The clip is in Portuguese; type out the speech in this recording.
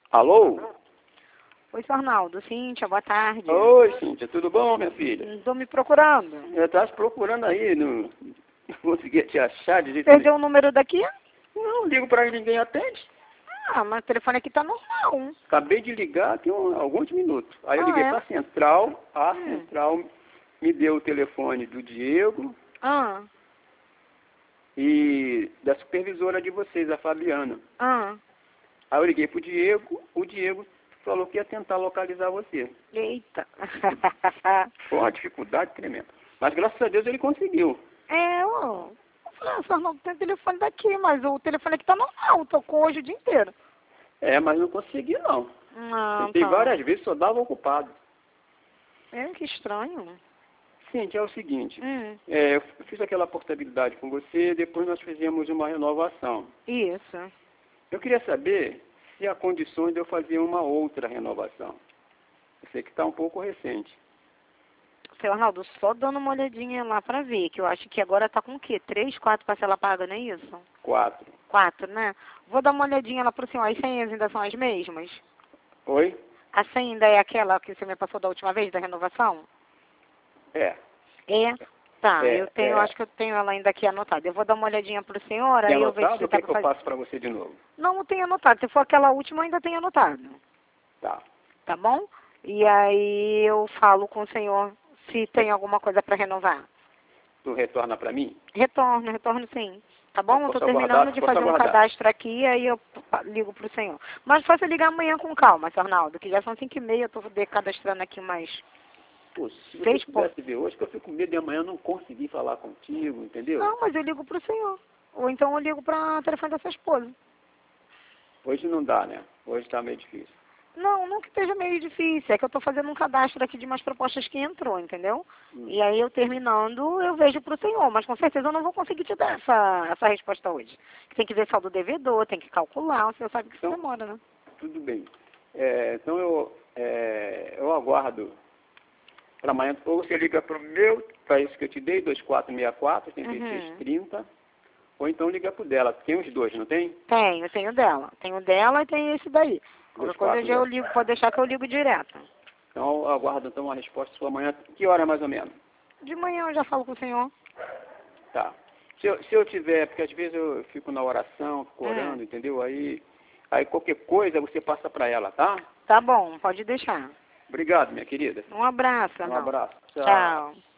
Alô? Oi, seu Arnaldo. Cíntia, boa tarde. Oi, Cíntia, tudo bom, minha filha? Estou me procurando. Eu estava te procurando aí, não conseguia te achar de jeito Perdeu o número daqui? Não ligo pra ninguém atende. Ah, mas o telefone aqui tá normal. Acabei de ligar tem alguns minutos. Aí eu Ah, liguei é? pra central, a central me deu o telefone do Diego Ah, e da supervisora de vocês, a Fabiana. ah. Aí eu liguei pro Diego, o Diego falou que ia tentar localizar você. Eita. Foi uma dificuldade tremenda. Mas graças a Deus ele conseguiu. Eu falei, seu Arnaldo tem telefone daqui, mas o telefone aqui tá normal. Tocou hoje o dia inteiro. É, mas não consegui não. Ah, Tentei tá. várias vezes, só dava ocupado. Que estranho. Cíntia, é o seguinte, eu fiz aquela portabilidade com você, depois nós fizemos uma renovação. Isso. Eu queria saber se há condições de eu fazer uma outra renovação. Eu sei que está um pouco recente. Seu Arnaldo, só dando uma olhadinha lá pra ver, que eu acho que agora tá com o quê? 3, 4 parcela paga, não é isso? 4. 4, né? Vou dar uma olhadinha lá pro senhor. As senhas ainda são as mesmas? Oi? A senha ainda é aquela que você me passou da última vez, da renovação? É. É? Tá, É, eu tenho, acho que eu tenho ela ainda aqui anotada. Eu vou dar uma olhadinha pro senhor, Tem aí eu vejo anotado se ou dá quer que pra eu fazer. passe para você de novo? Não, não tenho anotado. Se for aquela última, eu ainda tenho anotado. Tá. Tá bom? E aí eu falo com o senhor se tem alguma coisa para renovar. Tu retorna para mim? Retorno sim. Tá bom? Eu tô terminando de posso fazer um aguardar. cadastro aqui, aí eu ligo pro senhor. Mas faça ligar amanhã com calma, seu Arnaldo, que já são 5h30, eu tô cadastrando aqui mais. Pô, se você Fez pudesse ver hoje, que eu fico com medo de amanhã não conseguir falar contigo, entendeu? Não, mas eu ligo pro senhor. Ou então eu ligo para telefone da sua esposa. Hoje não dá, né? Hoje está meio difícil. Não que esteja meio difícil. É que eu estou fazendo um cadastro aqui de umas propostas que entrou, entendeu? E aí eu terminando, eu vejo pro senhor. Mas com certeza eu não vou conseguir te dar essa resposta hoje. Tem que ver saldo do devedor, tem que calcular. O senhor sabe que isso demora, né? Tudo bem. Então eu aguardo para amanhã. Ou você liga para o meu, para isso que eu te dei, 2464, 8630. Ou então liga para o dela. Tem os dois, não tem? Tenho dela. Tenho dela e tem esse daí. Qualquer coisa já eu ligo, pode deixar que eu ligo direto. Então eu aguardo então uma resposta sua amanhã. Que hora mais ou menos? De manhã eu já falo com o senhor. Tá. Se eu tiver, porque às vezes eu fico na oração, fico orando, entendeu? Aí qualquer coisa você passa para ela, tá? Tá bom, pode deixar. Obrigado, minha querida. Um abraço, Um Arnaldo. abraço. Tchau.